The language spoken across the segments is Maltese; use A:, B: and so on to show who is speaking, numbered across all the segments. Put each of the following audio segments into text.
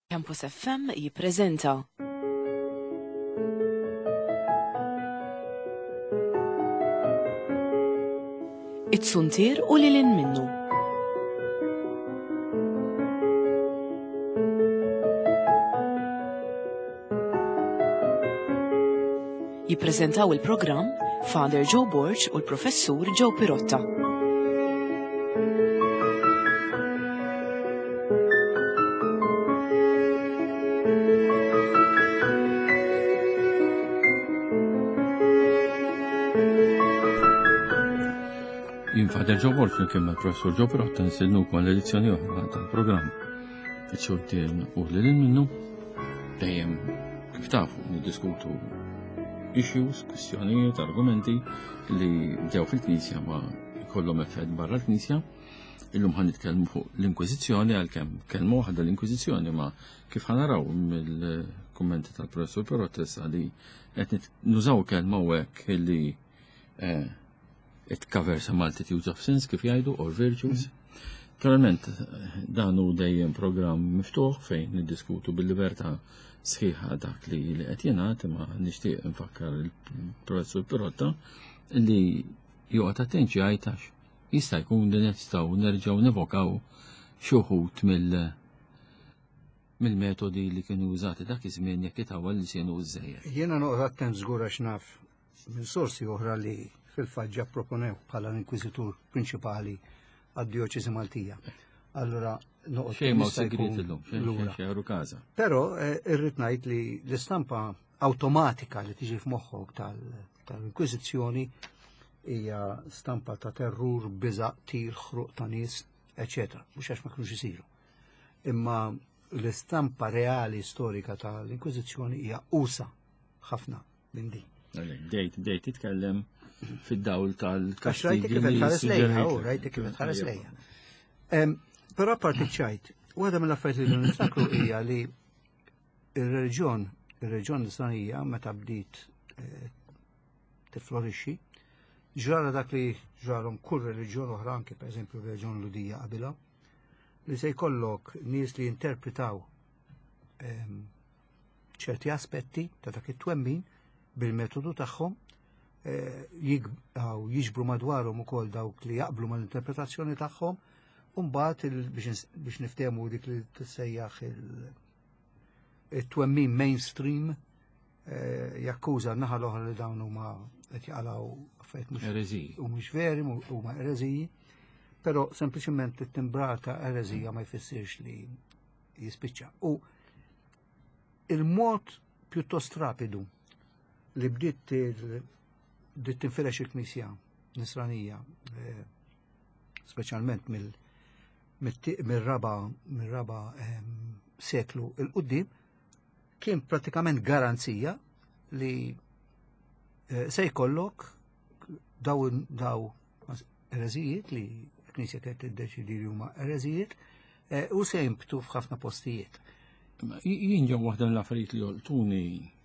A: Campus FM jippreżenta It-Suntier u lilin minnu. Jippreżentaw il-programm Father Joe Borch u l-Professur Joe Pirotta.
B: Father Joe Borch kien mal-Professur Joe Pirotta nistednuk mal-edizzjoni oħra tal-programm. It-Suntier u lilin minnu dejjem kif tafu niddiskutu issues, kwistjonijiet, argumenti li bdew fil-Knisja ma jkollhom effett barra l-Knisja. Illum ħan nitkellmu fuq l-Inkwiżizzjoni għalkemm kelmu waħda l-Inkwiżizzjoni ma kif ħanaraw mill-kummenti tal-Professur Pirotta li qed nużaw kelma hekk li it covers a multitude of sins kif jgħidu or virtues. Naturalment dan hu dejjem programm miftuħ fejn niddiskutu bil-libertà sħiħa dak li qed jingħad imma nixtieq nfakkar il-Professur Pirotta li joqgħod attent jgħid jista' jkun li nistgħu nerġgħu nevokaw xi wħud mill-metodi li kienu użati dak iż-żmien jekk itawal li kienu żejjed.
C: Jiena noqgħod attent żgur għax naf minn sorsi oħra li fil-faġġa proponew bħala l-Inkwiżitur prinċipali għad-Djoċesi Maltija. Allura noqgħod
B: xejn ma segret illum, xejn każa.
C: Però irrid ngħid li l-istampa awtomatika li tiġi f'moħħok tal-Inkwiżizzjoni hija stampa ta' terrur, biża', tir, ħruq ta' nies, eċetera, mhux għax ma kinux isiru. Imma l-istampa reali storika tal-Inkwiżizzjoni hija usa ħafna minn din.
B: Dejt titkellem fid-dawl
C: tal-kastigi li rajti kif tħares lejha. Però apparti ċajt, waħda mill-affarijiet li niftakru hija li ir-reġjon l-Islamija meta bdiet tiflorixxi, ġara dak li ġarhom kull reliġjon oħra anke pereżempju r-reġjon Ludija qabilha, li se jkollok nies li jinterpretaw ċerti aspetti ta' dak it-twemmin bil-metodu tagħhom jiġbru madwarhom ukoll dawk li jaqblu mal-interpretazzjoni tagħhom u mbagħad biex niftehmu dik li tissejjaħ it-twemmin mainstream jakkuża n-naħa l-oħra li dawn huma qed jaqalgħu affarijiet mhux veri huma ereżiji, però sempliċement it-timbrata ereżija ma jfissirx li jispiċċa. U il-mod pjuttost rapidu li bdiet tinfirex il-Knisja Nisranija, speċjalment mill-raba seklu il-qudiem, kien pratikament garanzija li se jkollok daw ereżijiet li l-Knisja kienet tiddeċidi li huma ereżijiet u se jimbtu f'ħafna postijiet.
B: Jien ġew waħda mill-affarijiet li joltuni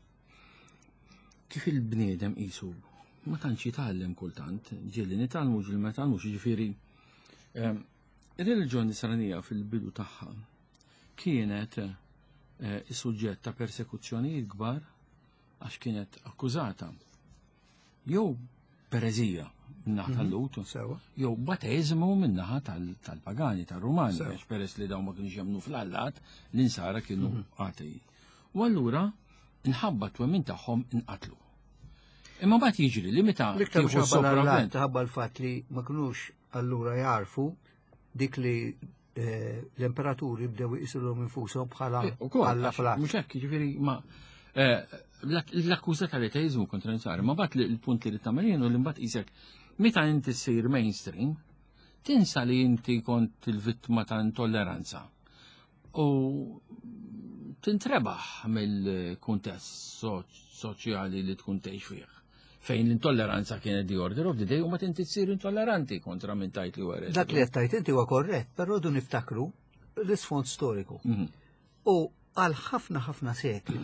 B: kif il-bniedem qisu ma tantx jitgħallem kultant, ġieli nitgħallmu ġieli ma nitgħallmux, jiġifieri ir-reliġjoni Nisranija fil-bidu tagħha kienet is-suġġett ta' persekuzzjonijiet kbar għax kienet akkużata jew pereżija min-naħa tal-Lut, jew bateżmu min-naħa tal-Pagani, tar-Rumani, għax peress li dawn ma kienux jemmnu fl-Allat l-insara kienu atei. U allura inħabba twemmin tagħhom inqatlu. Imma mbagħad jiġri li meta
C: tieħu s-sopravvent ħabba l-fatt li ma kinux allura jarfu dik li l-imperaturi bdew iqisru infushom bħala Alla fl-att.
B: Mhux hekk, jiġifieri ma l-akkuża tal-ateizmu kontra l-insara, ma mbagħad il-punt li tagħmel jien u li mbagħad qisek meta inti ssir mainstream tinsa li inti kont il-vittma ta' intolleranza. U tintrebaħ mill-kuntest soċjali li tkun tgħix fih. Fejn l-intolleranza kienet the order of the day u ma tinti tsir intolleranti kontra minn tajt li wara.
C: Dak li qed tajt inti huwa korrett, però du niftakru l-isfond storiku. U għal ħafna sekli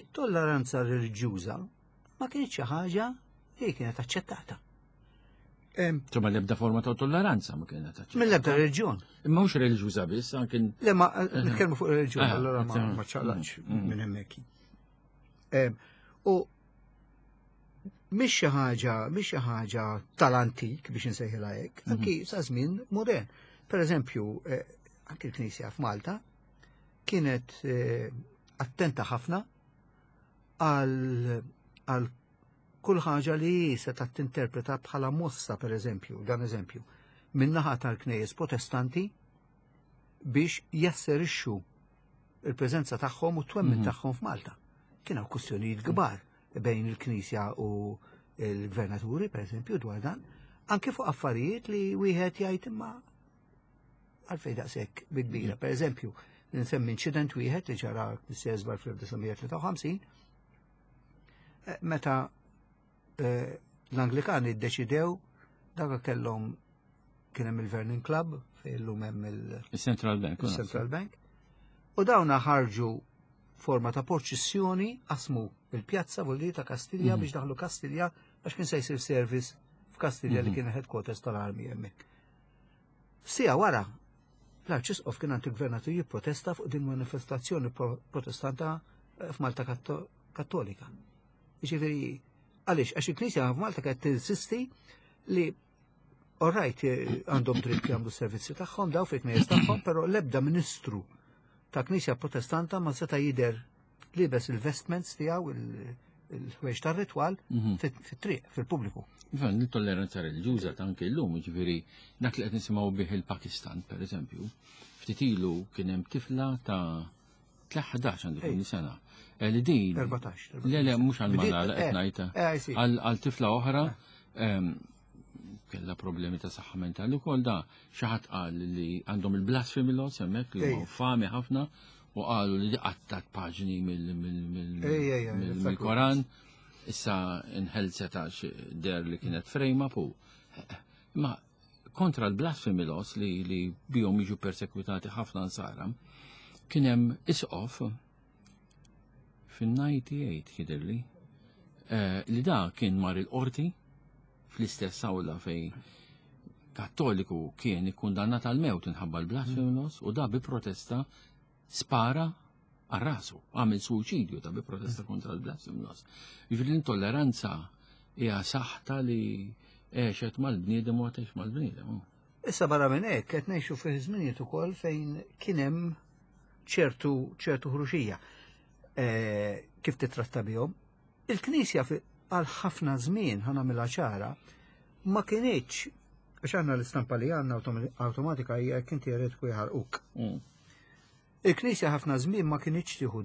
C: it-tolleranza reliġjuża ma kienx xi ħaġa li kienet aċċettata.
B: Insomma l-ebda forma ta' tolleranza ma kienet taċċettata.
C: Mill-ebda reġjon.
B: Imma mhux reliġjuża biss, anke
C: Le ma nitkellmu fuq reġjon,
B: Ah,
C: allora
B: ah,
C: ma ċaqlax minn hemmhekk. U mhix xi ħaġa tal-antik biex insejħilha hekk, anki sa żmien modern. Pereżempju, anke l-Knisja f'Malta kienet attenta ħafna għal kull ħaġa li seta' tinterpreta bħala mossa, pereżempju, dan eżempju, min-naħa tal-Knejjes Protestanti biex jasserixxu il-preżenza tagħhom u t-twemmin tagħhom f'Malta. Kien hawn kwistjonijiet kbar bejn il-Knisja u l-Gvernaturi, pereżempju, dwar dan, anke fuq affarijiet li wieħed jgħid imma għalfejn daqshekk bi-kbira. Pereżempju, nsemmi inċident wieħed li ġara s-sezbar fl-1953 meta l-Anglikani ddeċidew dak kellhom kien hemm il-Vernon Club fejn illum hemm
B: il-Central Bank.
C: il-Central Bank. U dawna ħarġu forma ta' proċessjoni qasmu il-pjazza volli ta' Kastilja biex daħlu Kastilja għax kien se jsir service f'Kastilja li kien headquarters tal-armi hemmhekk. Sija wara l-Arċisqof kien għand il-Gvernatur jipprotesta fuq din manifestazzjoni protestanta f'Malta Kattolika. Jiġifieri għaliex għax il-Knisja f'Malta kienet tinsisti li orajt għandhom dritt jagħmlu s-servizzi tagħhom daw fil-knejjes tagħhom, però l-ebda ministru ta' Knisja Protestanta ma seta' jidher libes il-vestments tiegħu il-ħwejġ tar-ritwal fit-triq fil-pubbliku.
B: Ivan, l-tolleranza reliġjuża ta' anke llum, jiġifieri dak li qed nisimgħu bih il-Pakistan, pereżempju, ftit ilu kien hemm tifla ta' 11 għandu kien sena. Li din
C: 14.
B: Le, mhux għal-mala qed ngħidha. Għal tifla oħra kellha problemi ta' saħħa mentali wkoll da xi ħadd qal li għandhom il-blasphemy laws hemmhekk li huma fami ħafna u qalu li qattat paġni mill-Koran issa inħelset għax der li kienet frejma fu. Ma kontra l-blasphemy laws li bihom jiġu persekwitati ħafna nsara kien hemm isqof fin-98 jidherli li da kien mar il-qorti fl-istess awla fej Kattoliku kien ikkundannat għal mewt inħabba l-blasphemy laws u da bi protesta spara għal-rasu, għamil suicidju ta' bi protesta kontra l-blasphemy laws. Jiġifieri l-intolleranza hija saħta li għexet mal-bniedem u għatex mal-bniedem.
C: Issa barra minn hekk qed ngħixu fi żminijiet ukoll fejn kien hemm ċertu ħruxija kif titratta bihom. Il-Knisja għal ħafna żmien ħanamilha ċara ma kienitx għax għandna l-istampa li għandna awtomatika hija jekk inti jeretku jħarquk. Il-Knisja ħafna żmien ma kienitx tieħu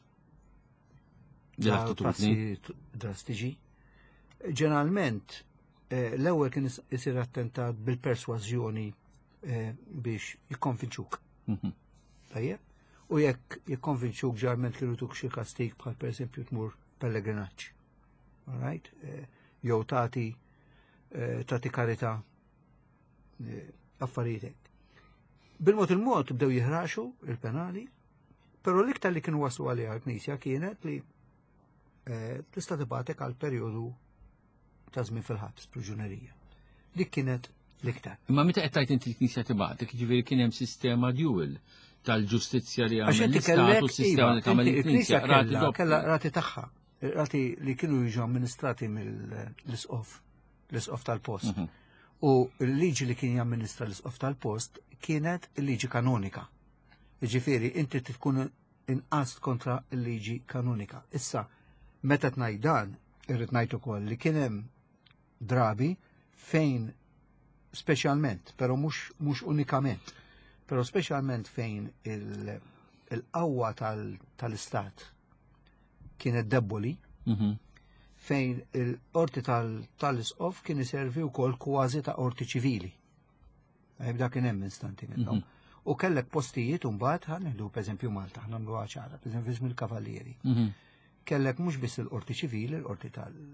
C: passi drastiċi. Ġeneralment l-ewwel kien isir attentat bil-persważjoni biex jikkonvinċuk. Tajjeb? U jekk jikkonvinċuk ġarment kienu tuk xi kastik bħal pereżempju tmur pellegrinaġġ. All right? Jew tagħti karità affarijiet. Bil-mod il-mod bdew jihraxu il-penali, però l-iktar li kienu waslu għaliha l-Knisja kienet li tista' tibgħatek għal perjodu ta' żmien fil-ħabs priġunerija. Dik kienet l-iktar.
B: Imma meta qed tgħid inti l-Knisja tibgħatek, jiġifieri kien hemm sistema dual tal-ġustizzja li għamel l-Istat u s-sistema li tagħmel il-Knisja
C: kellha rati tagħha, rati li kienu jiġu amministrati mill-isqof tal-post. U l-liġi li kien jamministra l-isqof tal-post kienet il-liġi kanonika. Jiġifieri inti tkun inqast kontra l-liġi kanonika. Issa, meta tngħid dan, irrid ngħid ukoll li kien hemm drabi fejn speċjalment, però mhux unikament, però speċjalment fejn il-qawwa tal-istat kienet deboli, fejn il-qorti tal-isqof kien iservi wkoll kważi ta' qorti ċivili. Dak kien hemm instanti minnhom. U kellek postijiet mbagħad ħanneħdu pereżempju Malta, nagħmluha ċara, pereżempju ism il-kavallieri. Kellek mhux biss il-qorti ċivili, il-qorti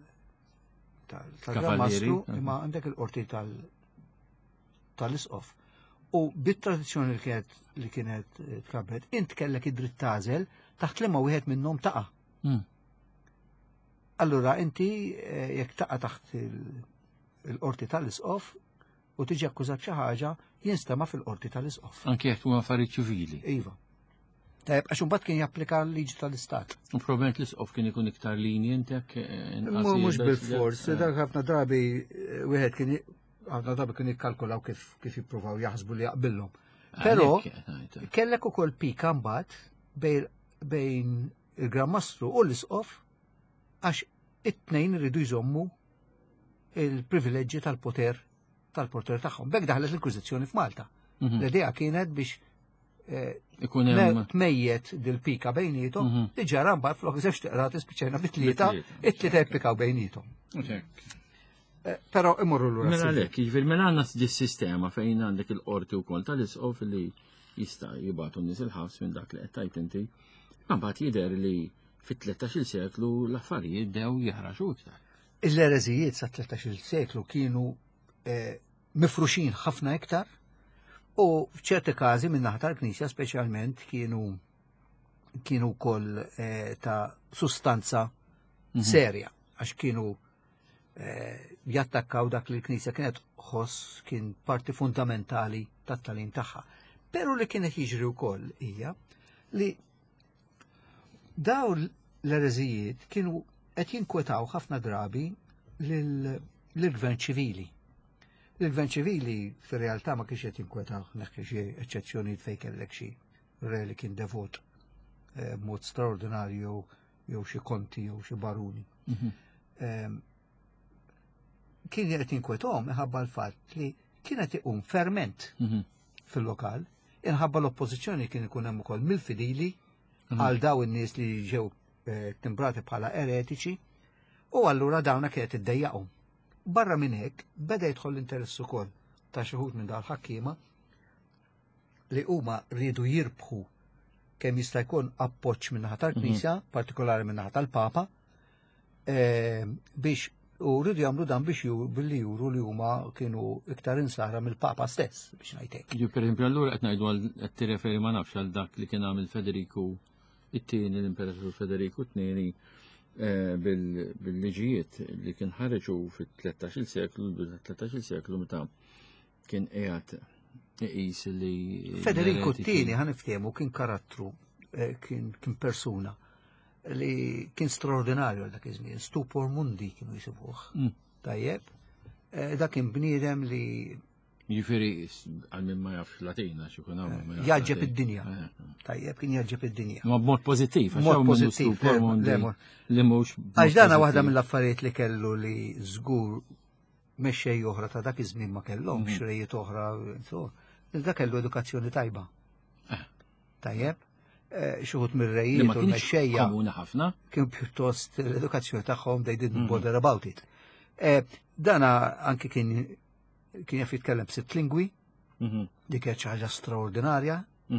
C: tal-Mastru, imma għandek il-qorti tal-isqof. U bit-tradizzjoni li kienet tkabbet, int kellek id-dritt tażel taħt liema wieħed minnhom taqa'. Allura inti jekk taqa' taħt il-qorti tal-isqof u tiġi akkużat xi ħaġa jinstema' fil-qorti tal-isqof.
B: Anke jekk huwa affarijiet ċivili.
C: Iva. Tajjeb, għax imbagħad kien japplika l-liġi tal-istat.
B: U probablement l-isqof kien ikun iktar lenient jekk
C: Mhux bil-fors, dak ħafna drabi wieħed kien ħafna drabi kien jikkalkulaw kif jippruvaw jaħsbu li jaqbillhom. Però kellek ukoll pika mbagħad bejn il-Gran Mastru u l-isqof għax it-tnejn iridu jżommu il-privileġġi tal-poter tagħhom. B'hekk daħlet l-Inkwiżizzjoni f'Malta. L-idea kienet biex tmejjet dil-pika bejnietom, li ġara mbagħad flok żewġ tiqrati spiċċajna bit-tlieta, it-tlieta jippikaw bejnietom. Però imorru lura.
B: Mela għalhekk, jiġifieri mela għandna dis-sistema fejn għandek il-qorti wkoll tal-isqof li jista' jibgħatu n-nies il-ħabs minn dak li qed tgħid inti. Mbagħad jidher li fit-13 seklu l-affarijiet dew jaħraġu iktar.
C: L-ereżijiet sa 13 seklu kienu mifruxin ħafna iktar u f'ċerti każi minn naħa tal-Knisja speċjalment kienu wkoll ta' sustanza serja għax kienu jattakkaw dak li l-Knisja kienet ħoss kien parti fundamentali tat-tagħlim tagħha. Però li kienet jiġri wkoll hija li dawn l-ereżijiet kienu qed jinkwetaw ħafna drabi lill-gvern ċivili. L-gvern ċivili fir-realtà ma kienx qed jinkwetaw neħki xi eċċezzjonijiet fejn kellek xi re li kien devot b'mod straordinarju jew xi konti jew xi baruni. Kien qed jinkwetahom iħabba l-fatt li kienet iqum ferment fil-lokal, inħabba l-oppożizzjoni kien ikun hemm ukoll mill-fidili għal daw in-nies li ġew timbrati bħala eretiċi u allura dawna kienet iddejjaqhom. Barra minn hekk beda jidħol l-interess ukoll ta' xi wħud minn dawn il-ħakkiema li huma rridu jirbħu kemm jista' jkun appoġġ min-naħa tal-Knisja, partikolari min-naħa tal-Papa, biex u rridu jagħmlu dan biex billi juru li huma kienu iktar insara mill-Papa stess biex ngħidlek.
B: Pereżempju allura qed ngħidu qed tirreferi ma nafx għal dak li kien għamil Federiku it-tieni l-Imperatur Federiku t-tieni bil-liġijiet li kien ħareġu fit-13 seklu meta kien qiegħed iqis li
C: Federiku t-tieni ħaniftehmu kien karattru, kien persuna li kien straordinarju għal dak iż-żmien, stupor mundi kienu jisibuh. Tajjeb, dak kien bniedem li
B: jifieri għal min ma jafx Latina xi kun hawn.
C: Jaġġeb id-dinja. Tajjeb kien jaġġeb id-dinja.
B: Ma b'mod pożittiv,
C: Mod pożittiv
B: li mhux.
C: Għax dana waħda mill-affarijiet li kellu li żgur mexxej oħra ta' dak iż-żmien ma kellhomx xrejiet oħra, dak kellu edukazzjoni tajba. Tajjeb, xi wħud mir-rejiet u l-mexxejja
B: komuni ħafna.
C: Kien pjuttost l-edukazzjoni tagħhom they didn't bother about it. Dana anke kien jaf jitkellem b'sitt lingwi, dik hija xi ħaġa straordinarja,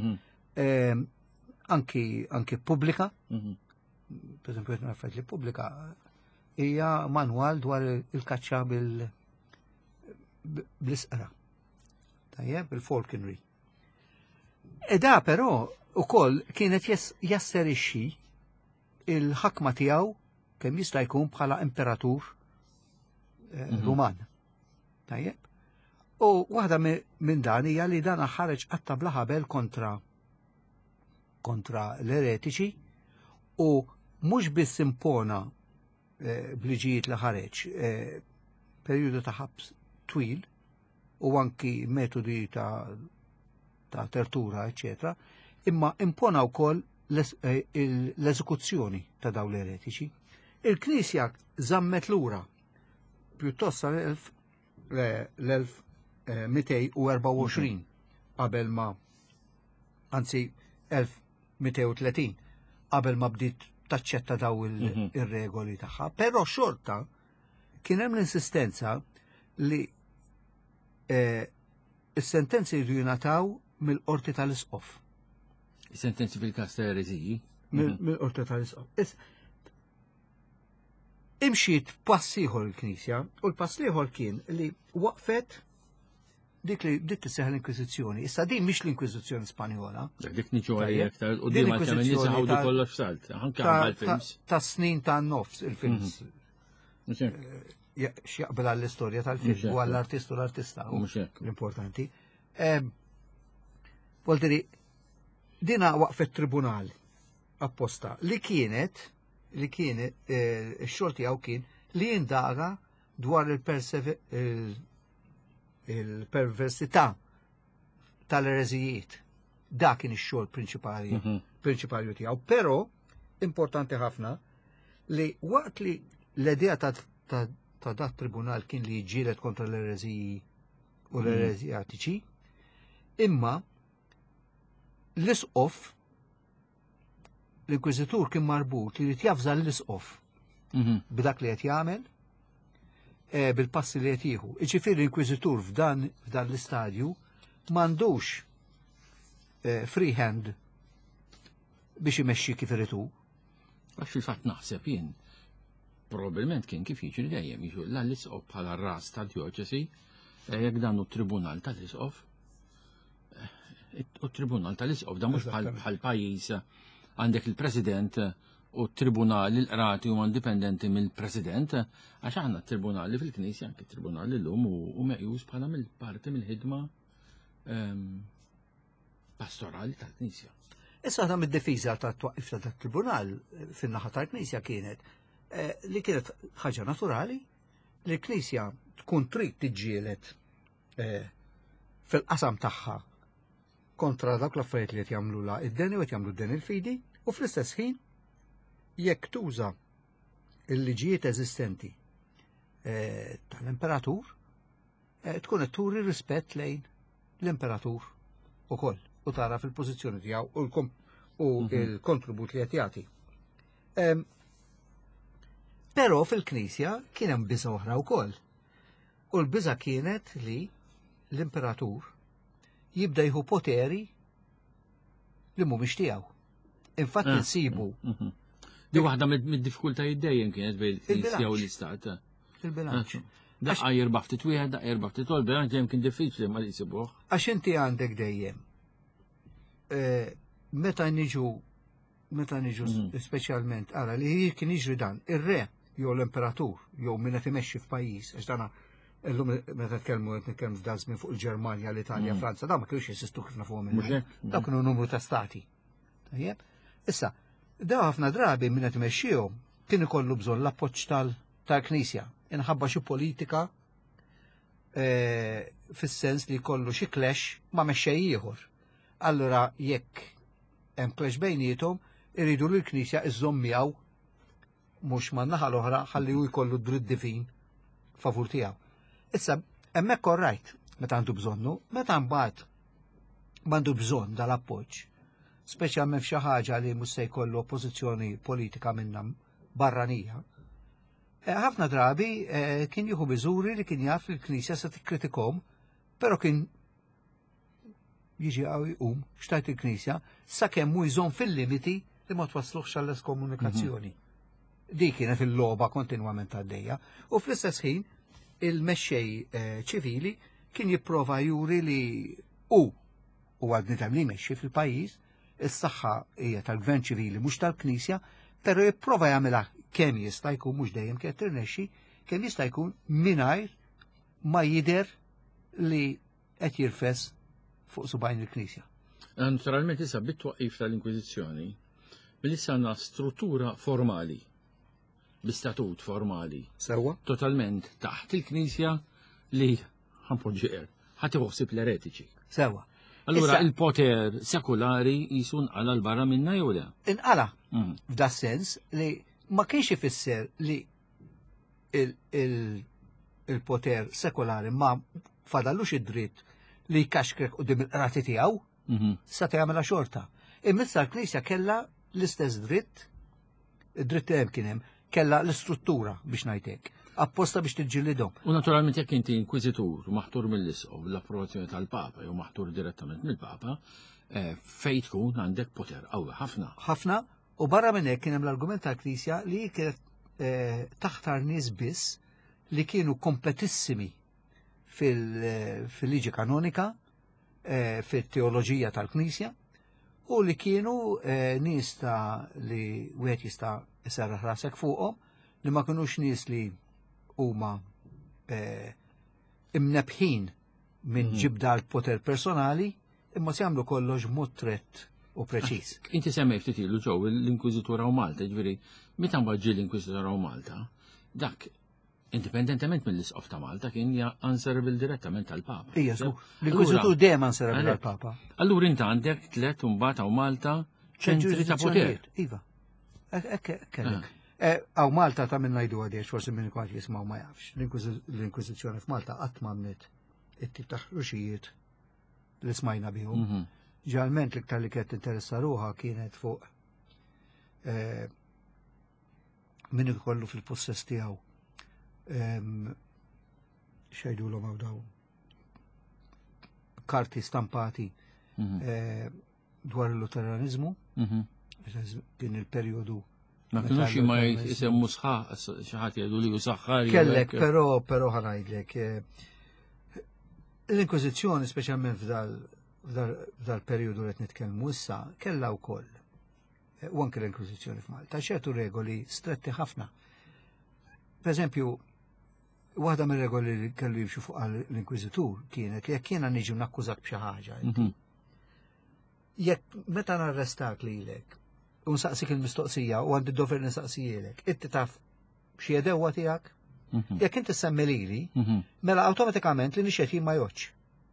C: anki pubblika, pereżempju qed nafet li pubblika hija manwal dwar il-kaċċa bl-isqra. Tajjeb, bil-falconry. Da però ukoll kienet jasserixxi il-ħakma tiegħu kemm jista' jkun bħala imperatur Ruman. Tajjeb. U waħda minn dan hija li dan ħareġ qatta bla ħabel kontra l-eretiċi u mhux biss impona bliġijiet li ħareġ perjodu ta' ħabs twil u anki metodi ta' tortura, eccetera, imma impona wkoll l-eżekuzzjoni ta' dawn l-eretiċi. Il-Knisja żammet lura pjuttost l-1224 qabel ma, anzi 1230 qabel ma bdiet taċċetta daw ir-regoli tagħha, però xorta kien hemm l-insistenza li is-sentenzi jridu jingħataw mill-qorti tal-isqof.
B: Is-sentenzi fil-każ ta' ereżiji?
C: Mill-qorti tal-isqof. Imxiet pass ieħor il-Knisja u l-pass ieħor kien li waqfet dik li bdiet tisseħ l-Inkwiżizzjoni. Issa din mhix l-Inkwiżizzjoni Spanjola.
B: Dik niġu għalija aktar u din kemm nisaħħu kollox salt, anke għal films.
C: Ta' snin ta' nofs il-films. x'jaqbel għall-istorja tal-film u għall-artist u l-artista l-importanti. Volteri, dina waqfet tribunal apposta li kienet x-xogħol tiegħu kien li jindaga dwar il-perversità tal-ereżijiet. Da kien ix-xogħol prinċipali tiegħu. Però importanti ħafna li waqt li l-idea ta' dat tribunal kien li jġielet kontra l-ereżiji u l-ereżijatiċi, imma l-isqof l-inkwizitur kien marbut li jafżal l-isqof b'dak li qed jagħmel bil-passi li qed jieħu. Iġifieri l-inkwizitur f'dan l-istadju m'għandux free hand biex imexxi kif iritu.
B: Għax fil-fatt naħseb jien probabbilment kien kif jiġri dejjem jiġu l-isqof bħala ras tal-djoċesi jekk dan hu tribunal tal-isqof. U tribunal tal-isqof da mhux bħal pajjiż għandek il-President u t-tribunali l-qrati huma indipendenti mill-President, għax għandna t-tribunali fil-Knisja anke t-tribunali llum u meqjus bħala mill-parti mill-ħidma pastorali tal-Knisja.
C: Issa għadha mid-difiża tat-twaqqif ta' tat-tribunal fin-naħa tal-Knisja kienet li kienet ħaġa naturali li l-Knisja tkun trid tiġġieled fil-qasam tagħha kontra dak l-affarijiet li qed jagħmluha id-deni u qed jagħmlu d-deni il-fidi u fl-istess ħin jekk tuża il-liġijiet eżistenti tal-imperatur tkun qed turi rispett lejn l-imperatur ukoll u tara fil-pożizzjoni tiegħu u l-kontribut li qed jagħti. Però fil-Knisja kien hemm biża' oħra wkoll. U l-biża' kienet li l-imperatur jibda jieħu poteri li mhumiex tiegħu. Infatti nsibu.
B: Di waħda mid-diffikultajiet dejjem kienet bejn il-Knisja u l-Istat.
C: Il-bilanċ.
B: Daqqa jirbaħ ftit wieħed, daqqa jirbaħ ftit tol, bilanċ dejjem kien diffiċli ma li jsibuh.
C: Għax inti għandek dejjem. Meta niġu speċjalment ara li kien jiġri dan, ir-re jew l-imperatur jew min qed imexxi f'pajjiż għax dana illum meta tkellmu qed nitkellmu f'dan żmien fuq il-Ġermanja, l-Italja, Franza, da ma kienux jesistu kif nafuhom minn dak kienu numru ta' stati. Tajjeb? Issa, da ħafna drabi min qed imexxihom kien ikollu bżonn l-appoġġ tal-Knisja inħabba xi politika fis-sens li jkollu xi clash ma' mexxej ieħor. Allura jekk hemm clash bejniethom iridu li l-Knisja iżżomm miegħu mhux man-naħa l-oħra ħalli hu jkollu dritt divin favur tiegħu. Issa hemmhekk orrajt meta għandu bżonnu, meta mbagħad m'għandu bżonn dal-appoġġ, speċjalment f'xi ħaġa li mhux se jkollu oppożizzjoni politika minnha barranija. Ħafna drabi kien jieħu miżuri li kien jaf li l-Knisja se tikkritikhom, però kien jiġi qawwi jqum xtajt il-Knisja sakemm hu jżomm fil-limiti li ma twaslux għall-eskomunikazzjoni. Di kienet il-logħba kontinwament għaddejja u fl-istess ħin il-mexxej ċivili kien jipprova juri li u għadni li jmexxi fil-pajjiż is-saħħa hija tal-gvern ċivili mhux tal-Knisja, però jipprova jagħmilha kemm jista' jkun mhux dejjem kien tirnexxi, kemm jista' jkun mingħajr ma jidher li qed jirfes fuq subajn il-Knisja.
B: Naturalment issa bit-twaqqif tal-Inkwiżizzjoni bilissa għandna struttura formali, bi-statut formali.
C: Sewwa?
B: Totalment taħt il-Knisja li ħanpoġġiqer ħadd iħossib l-eretiċi.
C: Sewwa.
B: Allura il-poter sekulari jisun għala l-barra minna jew le?
C: Inqala f'da sens li ma kienx ifisser li il-poter sekolari ma fadallux id-dritt li jkaxkrek qudiem il-qrati tiegħu sa tagħmilha xorta. Imissa l-Knisja kellha l-istess dritt, id-dritt hemm kien hemm, kellha l-istruttura biex ngħidlek, apposta biex tiġġielidhom.
B: U naturalment jekk inti inkwiżitur u maħtur mill-isqof l-approvazzjoni tal-Papa jew maħtur direttament mill-Papa, fejn tkun għandek poter qawwi ħafna.
C: Ħafna, u barra minn hekk kien hemm l-argument tal-Knisja li kienet taħtar nies biss li kienu kompetissimi fil-liġi kanonika, fit-teoloġija tal-Knisja, u li kienu nies li wieħed jista' jserraħ rasek fuqhom, li ma kinux nies li huma imnebħin minn ġibda l-poter personali, imma se jagħmlu kollox mod strett u preċiż.
B: Inti semmej ftit ilu ġew l-Inkwiżitura u Malta, ġifieri meta mbaġġi l-Inkwiżitura u Malta, dak indipendentement mill-isqof ta' Malta kien answerable direttament tal-Papa.
C: Ija, l-Inkwiżitur dejjem answerable tal-Papa.
B: Allura inti għandek tliet imbagħad hawn Malta ċentri ta' poter.
C: Iva. Kellek. Għaw Malta ta' minn ngħidu għadiex, forsi minn kwad jismaw ma jafx. L-Inkwiżizzjoni f'Malta qatt m'għamlet it-tip ta' ħruxijiet li smajna bihom. Ġalment l-iktar li kienet interessa ruħa kienet fuq min ikollu fil-possess tiegħu xejdu l għaw daw karti stampati dwar il-luteranizmu kien il-periodu
B: ma kienux ma jisemmu xaħat jgħidu li usaxħari
C: kellek pero ħanajdlek l-Inkwizizjoni speċjalment f'dal periodu li qed nitkellmu issa kellha wkoll u anke l-Inkwizizjoni f'Malta ċertu regoli stretti ħafna. Per eżempju, waħda mir-regoli li kellu jimxu fuq l-Inkwiżitur kienet li jekk jiena niġi nakkużak b'xi ħaġa. Jekk meta narrestak lilek u nsaqsik il-mistoqsija u għandi d-dover nisaqsijilek, inti taf xi edewwa tiegħek? Jekk inti semmi lili, mela awtomatikament li nixed jien ma joċ.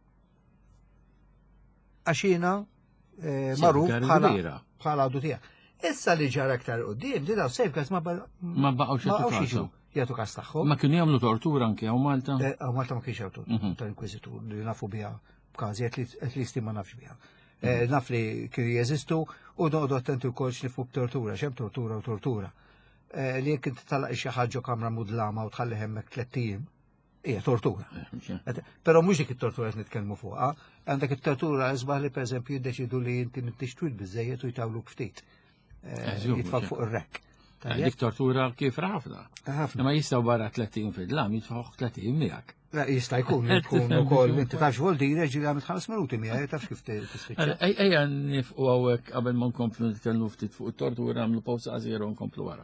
C: Għax jiena magħruf bħala għadu tiegħek. Issa li ġara aktar qudiem, di daw sejfkas ma baqgħux jiġu jagħtu każ tagħhom.
B: Ma kienu jagħmlu tortura anke hawn Malta?
C: Hawn Malta ma kienx tortura tal-Inkwiżitur li nafu biha b'każi at least ma nafx biha. Naf li kienu jeżistu u noqgħdu attenti wkoll x'nifu b'tortura, x'hemm tortura u tortura. Li jekk inti talaq xi ħaġa kamra mudlama u tħalli hemmhekk 3 ijiem, hija tortura. Però mhux dik it-tortura qed nitkellmu fuqha, għandek it-tortura isbaħ li pereżempju jiddeċidu li inti m'intix twil biżejjed u jtawluk ftit. Jitfaq fuq ir-rekk.
B: Dik tortura kif ħafna. Ma jistgħu barra 30 fid-dlam jitfgħu 30 miegħek.
C: Jista' jkun ukoll inti tafx voldi reġi għamil 5 minuti miegħek tafx kif tispiċċa.
B: Ejja nifqu hawnhekk qabel ma nkomplu nitkellmu ftit fuq it-tortura għamlu pawsa qasira u nkomplu wara.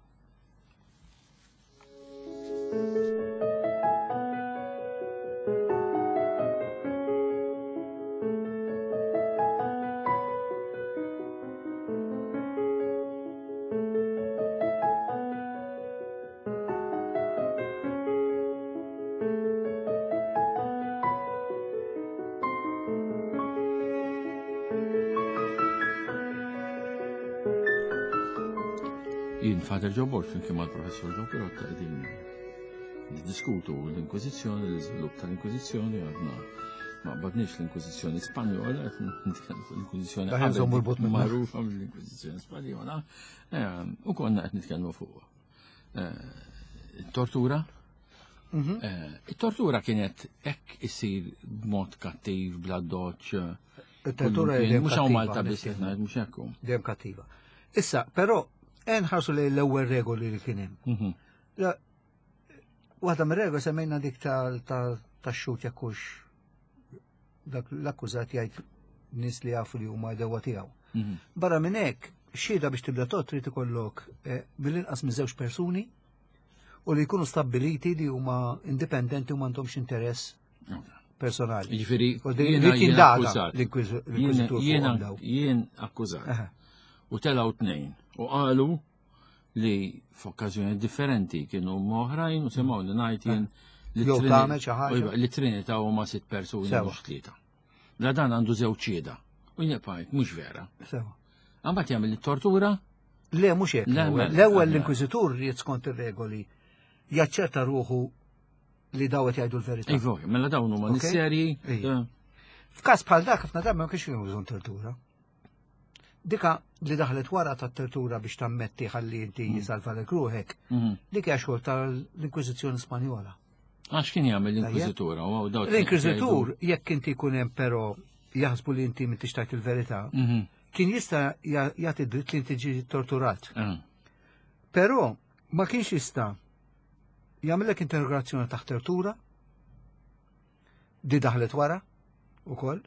B: Father Joe Borch kien mal-Professor Joe Pirotta qegħdin diskutu l-Inkwiżizzjoni, l-iżvilupp tal-Inkwiżizzjoni għadna ma qbadniex l-Inkwiżizzjoni Spanjola, l-Inkwiżizzjoni magħrufa mill-Inkwiżizzjoni Spanjola, u konna qed nitkellmu fuq. Tortura? It-tortura kienet hekk isir b'mod kattiv bla doċċ.
C: Il-tortura
B: mhux hawn Malta biss qed ngħid mhux hekk.
C: Dejjem kattiva. Issa, però nħarsu li l-ewwel regoli li kien hemm. Waħda mir-regoli semmejna dik tax-xut jekkux dak l-akkużat jgħid nies li jafu li huma jdewwa tiegħu. Barra minn hekk, xhieda biex tibda trid ikollok mill-inqas minn żewġ persuni u li jkunu stabbiliti li huma indipendenti u m'għandhomx interess personali.
B: Jiġifieri jien akkużat. U telgħu 2 u qalu li f'okkażjoni differenti kienu oħrajn u semgħu li ngħid jien li Trinita huma 6 persuni mhux 3. La dan għandu żewġ ċieda. U jnebgħid mhux vera. Imbagħad jagħmel it-tortura?
C: Le mhux hekk. L-ewwel l-Inkwiżitur jrid skont ir-regoli jaċċerta ruħu li daw qed jgħidu l-verità.
B: Mela dawn huma nisserji.
C: F'każ bħal dak ħafna drabi ma kienx jużu tortura. Dika li daħlet wara ta' tortura biex tammetti ħalli inti jisalva l ruħek, dik hija xogħol tal-Inkwiżizzjoni Spanjola.
B: Għax kien jagħmel l-Inkwiżitur?
C: L-Inkwiżitur jekk inti jkun hemm però jaħsbu li inti m'intix tajt il-verità, kien jista' jagħti dritt li inti ġi torturat. Però ma kienx jista' jagħmellek interrogazzjoni taħt tortura, di daħlet wara ukoll,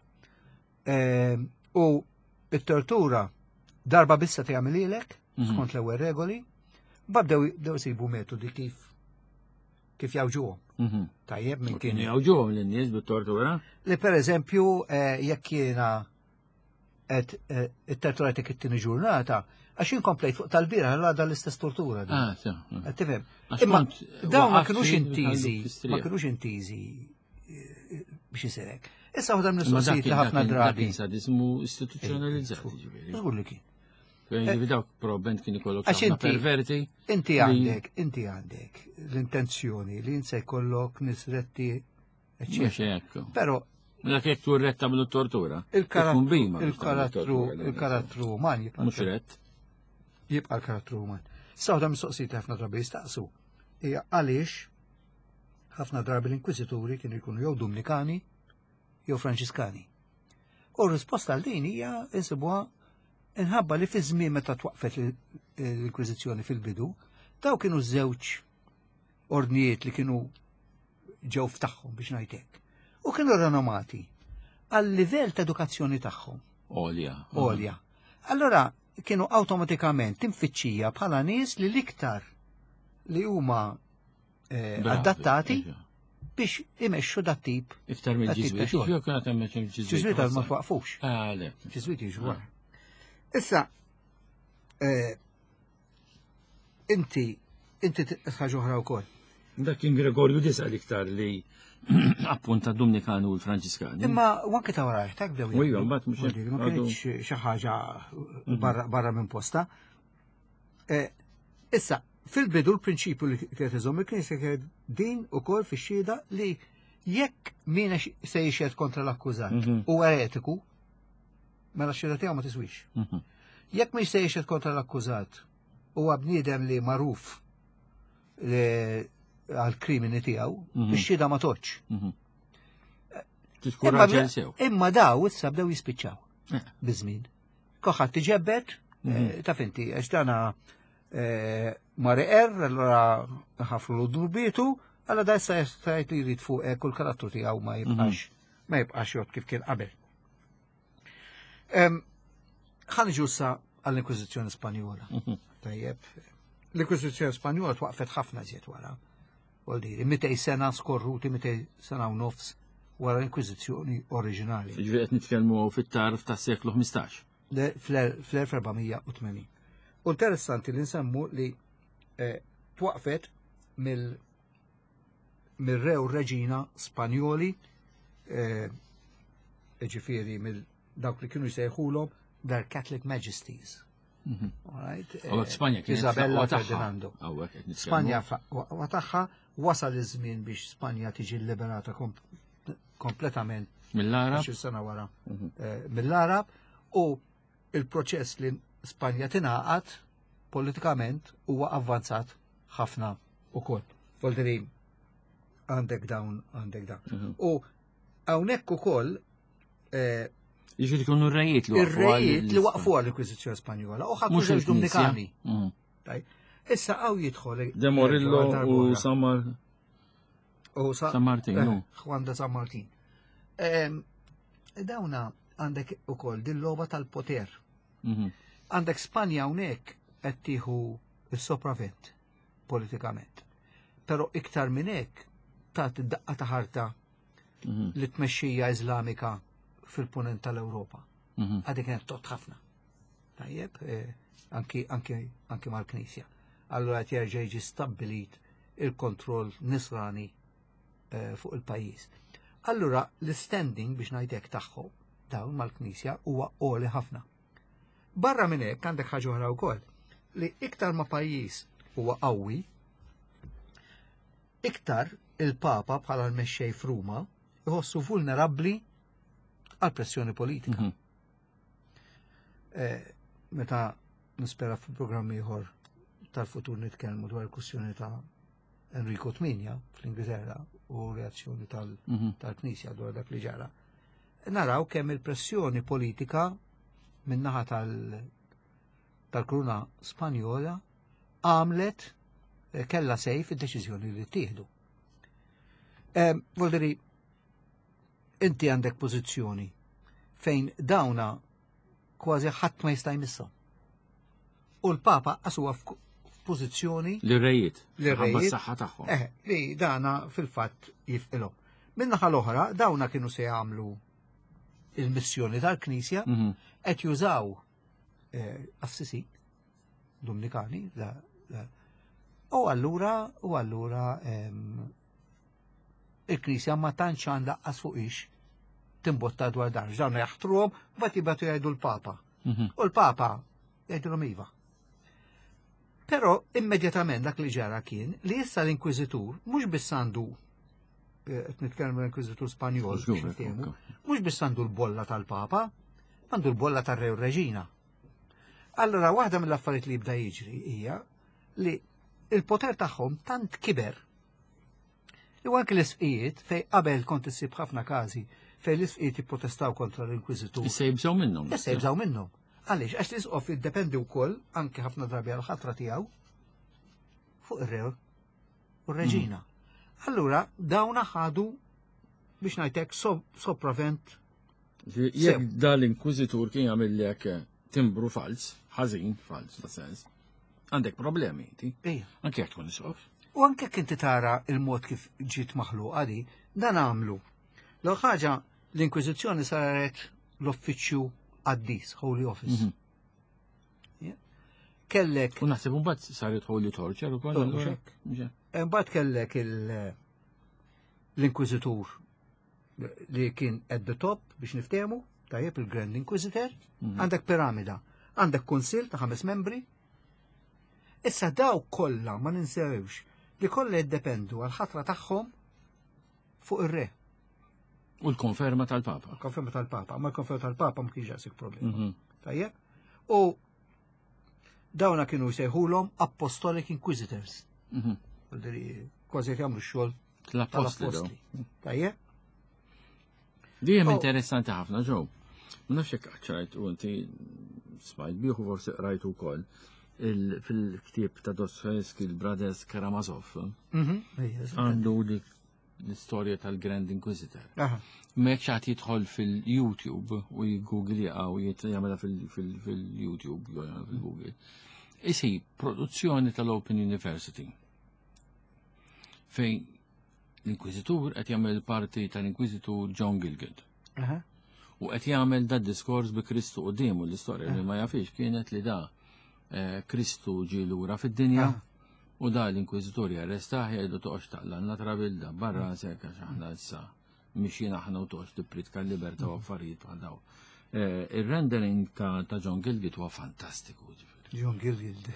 C: u it-tortura darba bissa tagħmel lilek skont l-ewwel regoli, babdew isibu metodi kif kif jawġuhom. Tajjeb minn kien
B: jawġuhom lin-nies bit-tortura?
C: li pereżempju jekk jiena qed it-torturajtek it-tieni ġurnata, għax inkomplejt fuq tal-bira għadha l-istess tortura. Tifhem. Imma dawn ma kinux intiżi biex isirek. Issa waħda mill-mistoqsijiet li ħafna drabi.
B: Sadismu istituzzjonalizzat.
C: Żgur li kien.
B: Dawk probablement kien ikollok ħafna perverti.
C: Inti għandek l-intenzjoni li inse jkollok nisretti eccetera. Però
B: dak jekk turretta mill-tortura.
C: Il-karattru uman jibqa'
B: mhux rett.
C: Jibqa' l-karattru uman. Sawda mistoqsijiet ħafna drabi jistaqsu. Hija għaliex ħafna drabi l-inkwiżituri kienu jkunu jew Dominikani jew Franċiskani. U r-risposta għal din hija insibuha inħabba li fi żmien meta twaqfet l-Inkwiżizzjoni fil-bidu, daw kienu żewġ ordnijiet li kienu ġew f'tagħhom biex ngħidlek. U kienu renomati għal livell ta' edukazzjoni tagħhom. Olja. Allora kienu awtomatikament imfittxija bħala nies li l-iktar li huma adattati biex imexxu dat tip.
B: Iktar mill-Ġiżwiet. Jew kienet hemmhekk il-Ġiżwiet.
C: Ġiżwiet ma twaqfux.
B: Le.
C: Ġiżwiet jiġu wara. Issa, inti ħaġa oħra wkoll.
B: Dak kien Gregorju disa l-iktar li appunta Dominikani u l-Franċiskani.
C: Imma wanki ta' wara tak bdew.
B: Ejja, mbagħad mhux
C: ma kienx xi ħaġa barra minn posta. Issa, fil-bidu l-prinċipju li kienet iżomm il-Knisja kienet din ukoll fix-xhieda li jekk min se jixed kontra l-akkużat u eretiku, mela x-xhieda tiegħu ma tiswix. Jekk ma se jixed kontra l-akkużat huwa bniedem li magħruf għall-krimini tiegħu, ix-xhieda ma toċ. Imma daw issa bdew jispiċċaw biżmien. Koħat tiġebbet, taf inti, għax dana Mariqer, allora ħafru l-durbietu, għalla da issa jistajt li jrid fuq kull karattru tiegħu ma jibqax jgħod kif kien qabel. Ħan ġussa għall-Inkwiżizzjoni Spanjola. Tajjeb. L-Inkwiżizzjoni Spanjola twaqfet ħafna żied wara. Għoldiri, 200 sena skorruti, 200 sena u nofs wara l-Inkwiżizzjoni oriġinali.
B: Ġifieri qed nitkellmu fit-tarf tas-seklu 15.
C: Fl-1480. U interessanti li nsemmu li twaqfet mill-re u reġina Spanjoli, ġifieri mill dawk li kienu jsejħulhom their Catholic Majesties.
B: Spanja
C: Isabella Ferdinando. Spanja wataħħa wasal iż-żmien biex Spanja tiġi liberata kompletament
B: mill-Arab
C: sena wara mill-Arab u il-proċess li Spanja tingħaqad politikament huwa avvanzat ħafna ukoll. Volderi għandek dawn. U hawnhekk ukoll
B: jiġri jkunu r-rejiet
C: li waqfu għall-Inkwiżizzjoni Spanjola u ħadmu żewġ Dominikani. Issa hawn jidħol
B: De Morillo u San Martin.
C: Juan de San Martin. Dawna għandek ukoll din logħba tal-poter. Għandek Spanja hawnhekk qed tieħu s-sopravvent politikament. Però iktar minn hekk tat id-daqqa ta' ħarta li tmexxija Iżlamika fil-punent tal-Ewropa. Għadek kienet tot ħafna. Tajjeb, anki mal-Knisja. Allura qed jerġa' jiġi stabbilit il-kontroll nisrani fuq il-pajjiż. Allura l-standing biex ngħidlek tagħhom dawn mal-Knisja huwa għoli ħafna. Barra minn hekk għandek ħaġa oħra wkoll li iktar ma pajjiż huwa qawwi, iktar il-Papa bħala l-mexxej f'Ruma jħossu vulnerabbli għal pressjoni politika. Meta nispera fil-programm ieħor tal-futur nitkellmu dwar il-kwistjoni ta' Enrico VIII fl-Ingilterra u reazzjoni tal-Knisja dwar dak li ġara. Naraw kemm il-pressjoni politika min-naħa tal-Kruna Spanjola għamlet kella sej fid-deċiżjoni li ttieħdu. Volderi, inti għandek pożizzjoni fejn dawna kważi ħadd ma jista' jmissa. U l-Papa qasuha dispożizzjoni
B: L-rejiet.
C: L-rejiet.
B: S-saħħa tagħhom.
C: li dana fil-fatt jifqilhom. Min-naħa l-oħra, dawna kienu se jagħmlu il-missjoni tal-Knisja qed jużaw Assisi Dominikani u allura il-Knisja ma tantx għandha qas fuq ix timbotta dwar dan. Dawn jaħtruhom mbagħad jibgħatu jgħidu l-Papa. U l-Papa jgħidulhom iva. Però immedjatament dak li ġara kien li issa l-Inkwiżitur mhux biss għandu nitkellmu l-Inkwiżitur Spanjol mhux biss għandu l-bolla tal-Papa, għandu l-bolla tar-Rew Reġina. Allora waħda mill-affarijiet li jibda jiġri hija li il-poter tagħhom tant kiber li anke l-isqijiet fej qabel kont issib ħafna każi fej l-isqijiet jipprotestaw kontra l-Inkwiżitur.
B: Issa jibżgħu minnhom.
C: Issa jibżgħu minnhom. Għaliex għax l-isqof jiddependi wkoll anke ħafna drabi għal ħatra tiegħu fuq ir-Rew u r-Reġina. Allura dawna ħadu biex ngħidlek sopravvent.
B: Jekk dal-Inkwiżitur kien jagħmellek timbru fals, ħażin fals sens. Għandek problemi inti. Anke jekk tkun isqof.
C: U anke kinti tara il-mod kif ġiet maħluqa di, dan għamlu. L ħaġa l-Inkwiżizzjoni saret l-Uffiċċju Qaddis, Holy Office. Kellek.
B: U naħseb mbagħad saret Holy Torture ukoll.
C: Mbagħad kellek l-Inkwiżitur li kien at the top biex niftehmu, tajjeb il-Grand Inquisitor, għandek piramida, għandek kunsill ta' 5 membri. Issa daw kollha ma ninsewx li kollha jiddependu għal ħatra tagħhom fuq ir-re.
B: U l-konferma tal-Papa.
C: Konferma tal-Papa, ma l-konferma tal-Papa ma kienx jasik problema. Tajjeb? U dawna kienu jsejħulhom Apostolic Inquisitors. Kważi jagħmlu x-xogħol tal-apostoli. Tajjeb?
B: Dejjem interessanti ħafna ġew. Ma nafx hekk ċajt u inti smajt bieħu forsi qrajtu wkoll fil-ktieb ta' Dostoevsky il-Brothers Karamazov. Għandu l-istorja tal-Grand Inquisitor. Mek xaħt jidħol fil-YouTube u jgooglija u jagħmilha fil-YouTube fil-Google. Isi produzzjoni tal-Open University. Fejn l-Inkwiżitur qed jagħmel parti tal-Inkwiżitur John Gilgit. U qed jagħmel da diskors bi Kristu qudiemu l-istorja li ma jafix kienet li da Kristu ġie lura fid-dinja u da l-Inkwiżitur jarrestaħ jgħidu toqgħodx taqlanna trabilda barra sekka x'aħna issa mixjin aħna u toqgħodx tippritka l-libertà u affarijiet bħal dawn. Ir-rendering ta' John Gilgit huwa fantastiku.
C: John Gilgit.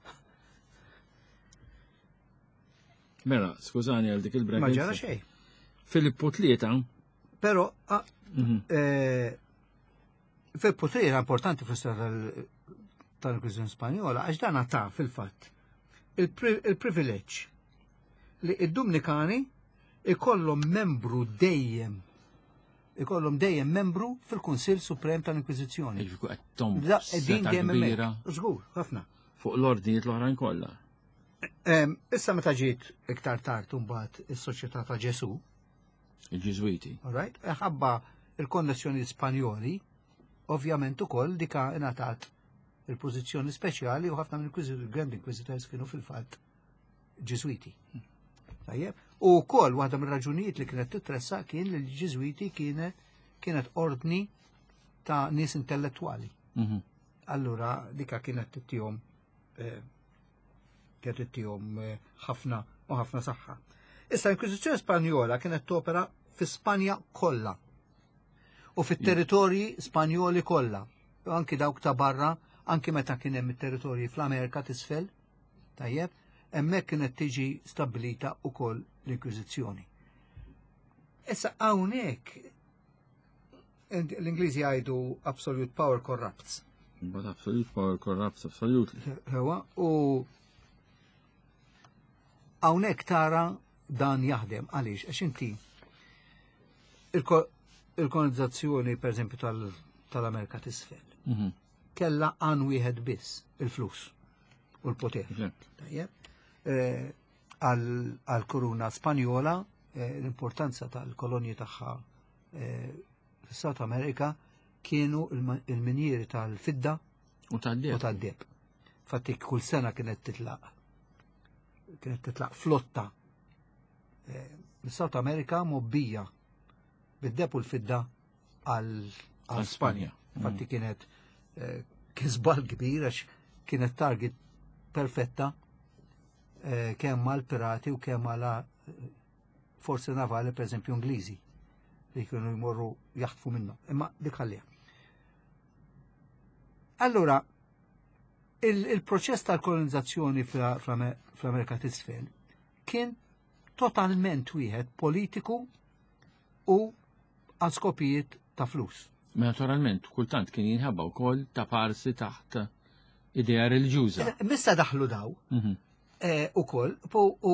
B: Mela, skużani għal dik il-brek.
C: Ma ġara xejn.
B: Filippo Tlieta.
C: Però Filippo Tlieta importanti fl-istorja tal-Inkwiżizzjoni Spanjola għax dan ta' fil-fatt il-privileġġ li id-Dominikani ikollhom dejjem membru fil-Kunsill Suprem tal-Inkwiżizzjoni. Din dejjem hemmhekk. Żgur, ħafna.
B: Fuq l-ordnijiet l-oħrajn kollha.
C: Issa meta ġiet iktar tard imbagħad is-Soċjetà ta' Ġesu.
B: Il-Ġiżwiti.
C: Alright, ħabba il-konnessjoni Spanjoli, ovvjament ukoll dika ingħatat il-pożizzjoni speċjali u ħafna mill-Grand Inquisitors kienu fil-fatt Ġiżwiti. Tajjeb? U wkoll waħda mir-raġunijiet li kienet titressa kien li l-Ġiżwiti kienet ordni ta' nies intellettwali. Allura dika kienet tittihom ħafna u ħafna saħħa. Issa l-Inkwiżizzjoni Spanjola kienet topera fi Spanja kollha u fit-territorji Spanjoli kollha, u anki dawk ta' barra, anki meta kien hemm it-territorji fl-Amerika t'isfel, tajjeb, hemmhekk kienet tiġi stabbilita wkoll l-Inkwiżizzjoni. Issa hawnhekk l-Ingliżi jgħidu absolute power corrupts.
B: But absolute power corrupts, absolutely.
C: U hawnhekk tara dan jaħdem għaliex għax inti il-kolonizzazzjoni pereżempju tal-Amerika t'isfel kellha għan wieħed biss, il-flus u l-poter. Għal-Kuruna Spanjola l-importanza tal-kolonji tagħha fis-South America kienu il-minjieri tal-fidda u tad-deb. Fattik kull sena kienet titlaq kienet titlaq flotta mis-South America mobbija bid-depu l-fidda għal Spanja. Infatti kienet kisbal kbir għax kienet target perfetta kemm mal pirati u kemm għal forzi navali per eżempju Ingliżi li kienu jmorru jaħtfu minnu. Imma dik ħallija. Allura, il-proċess tal-kolonizzazzjoni fl-Amerika t'isfel kien totalment wieħed politiku u għal skopijiet ta' flus.
B: Naturalment, kultant kien jinħabba wkoll ta' parsi taħt idea reliġjuża.
C: Missa daħlu daw ukoll u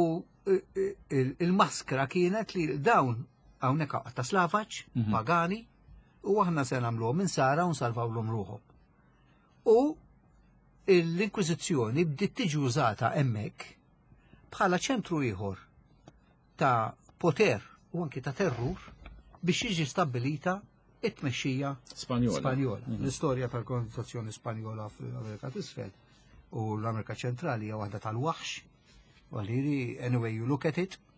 C: il-maskra kienet li dawn hawnhekk ta' slavaċ, pagani, u aħna se nagħmluhom minn sara u nsalvawlhom ruħhom. U l-Inkwiżizzjoni bdiet tiġi użata hemmhekk bħala ċentru ieħor ta' poter u anki ta' terrur biex jiġi stabbilita it-tmexxija Spanjola. L-istorja tal-kolonizzazzjoni Spanjola fl-Amerika t'isfel u l-Amerika ċentrali hija waħda tal-waħx, għaliri anyway you look at it.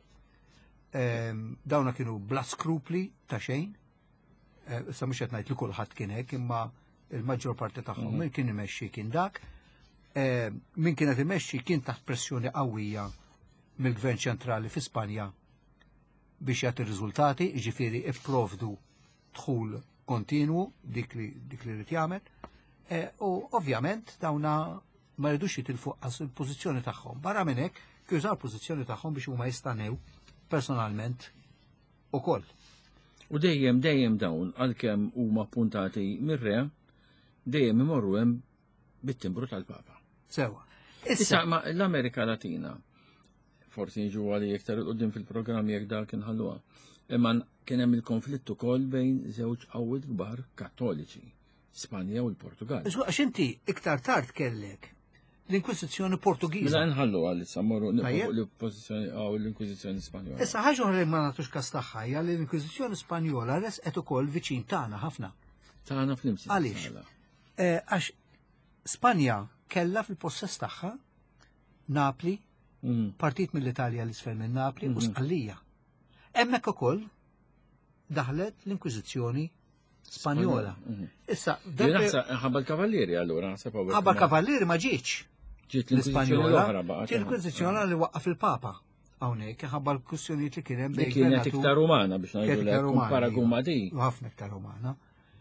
C: Dawna kienu bla skrupli ta' xejn. Issa mhux qed ngħid li kulħadd kien hekk, imma il-maġġor parti tagħhom min kien imexxi kien dak. Min kienet imexxi kien taħt pressjoni qawwija mill-Gvern ċentrali fi Spanja biex jagħti riżultati, jiġifieri ipprovdu dħul kontinwu dik li rid jagħmel. U ovvjament dawna ma rridux jitilfu il-pożizzjoni tagħhom. Barra minn hekk jużaw il-pożizzjoni tagħhom biex huma jistanew personalment ukoll.
B: U dejjem dawn għalkemm huma appuntati mir-re dejjem imorru hemm bit-timbru tal-Papa.
C: Sewa.
B: Issa l-Amerika Latina forsi jiġu għali iktar il-qoddim fil-programmi jekk dak inħalluha. Imma kien hemm il-konflitt ukoll bejn żewġ qawwiet kbar Kattoliċi, Spanja u l-Portugal.
C: Għax inti iktar tard kellek l-Inkwiżizzjoni Portugiża.
B: Mela nħallu għal issa morru l-Oppożizzjoni għaw l-Inkwiżizzjoni Spanjola.
C: Issa ħaġa li ma nagħtux każ tagħha hija li l-Inkwiżizzjoni Spanjola resqet ukoll viċin tagħna ħafna.
B: Tagħna fl-imsi.
C: Għaliex? Għax Spanja kellha fil-possess tagħha Napli, partit mill-Italja l-isfel minn Napli u Sqallija. Hemmhekk ukoll daħlet l-Inkwiżizzjoni Spanjola. Issa
B: ħabba l-Kavallieri allura
C: ħabba l-Kavallieri ma ġietx.
B: Ġiet l-Inkwiżizzjoni
C: ġiet l-Inkwiżizzjoni li waqqaf il-Papa. Hawnhekk ħabba l-kwistjonijiet li kien hemm bejn
B: kienet iktar umana biex ngħidulek paragun ma' din.
C: Ħafna iktar umana.